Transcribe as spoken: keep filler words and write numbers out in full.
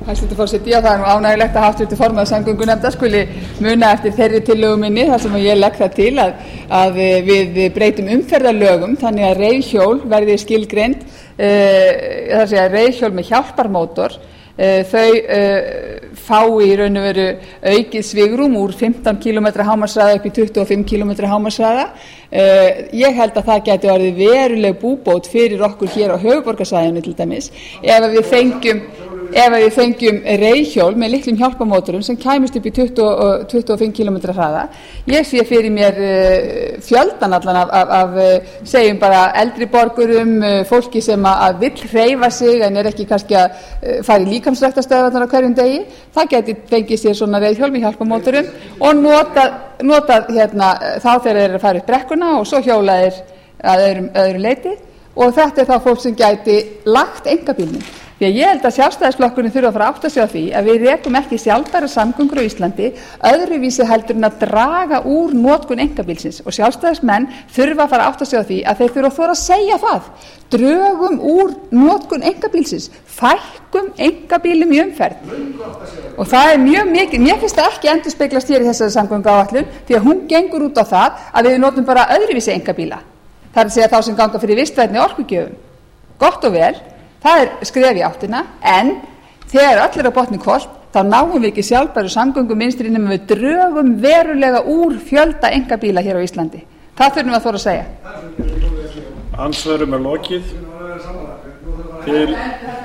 Hæstvirtur forseti, já, það er nú ánægjulegt að háttvirtur formaður samgöngunefndar skuli muna eftir þeirri tillögu minni þar sem ég legg það til að, að við breytum umferðarlögum þannig að reiðhjól verði skilgreind, uh, það sé að reiðhjól með hjálparmótor, uh, þau uh, fái í raun og veru aukið svigrúm úr fimmtán kílómetra hámarkshraða upp í tuttugu og fimm kílómetra hámarkshraða. Uh, ég held að það gæti orðið veruleg búbót fyrir okkur hér á höfuðborgarsvæðinu til dæmis ef við fengjum ef við fengjum reiðhjól með litlum hjálpamótorum sem kæmist upp í tuttugu og fimm kílómetra hraða. Ég sé fyrir mér uh, fjöldan allan af, af, af uh, segjum bara eldri borgurum, uh, fólki sem að, að vill hreyfa sig en er ekki kannski að uh, fara í líkamsræktarstöðvarnar á hverjum degi. Það gæti fengið sér svona reiðhjól með hjálpamótorum og notað nota, hérna, þá þegar þeir eru að fara upp brekkuna og svo hjólaðir að öðrum, öðru leiti og þetta er þá fólk sem gæti lagt einkabílnum. Því að ég held að Sjálfstæðisflokkurinn þurfa að fara að átta sig á því að við rekum ekki sjálfbæra samgöngur á Íslandi öðruvísi heldur en að draga úr notkun einkabílsins og Sjálfstæðismenn þurfa að fara að átta sig á því að þeir þurfa að þora að segja það. Drögum úr notkun einkabílsins, fækkum einkabílum í umferð og það er mjög mikið, mér finnst það ekki endurspeglast hér í þessari samgönguáætlun því að hún gengur út á það að við notum bara öðruvísi einkabíla. Það er að segja þá sem ganga fyrir vistvænni orkugjöfum. Gott og vel. Það er skref í áttina, en þegar öll er á botni hvolft, þá náum við ekki sjálfbæru samgönguminstri nema við drögum verulega úr fjölda einkabíla hér á Íslandi. Það þurfum við að þora að segja. Andsvörum er lokið. Til